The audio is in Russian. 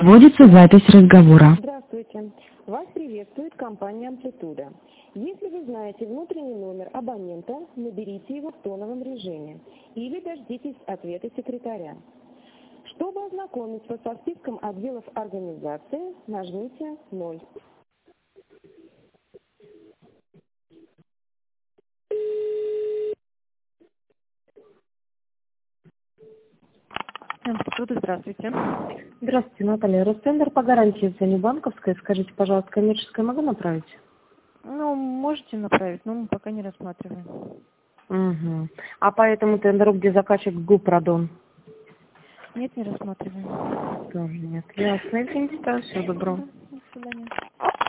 Вводится запись разговора. Здравствуйте. Вас приветствует компания «Амплитуда». Если вы знаете внутренний номер абонента, наберите его в тоновом режиме или дождитесь ответа секретаря. Чтобы ознакомиться со списком отделов организации, нажмите 0. Амплитуда, здравствуйте. Здравствуйте, Наталья. Ростендер по гарантии в зоне банковской. Скажите, пожалуйста, коммерческое могу направить? Ну, можете направить, но мы пока не рассматриваем. Угу. А по этому тендеру, где заказчик ГУП «Родон»? Нет, не рассматриваем. Тоже нет. Ясно. Извините, всего доброго. До свидания.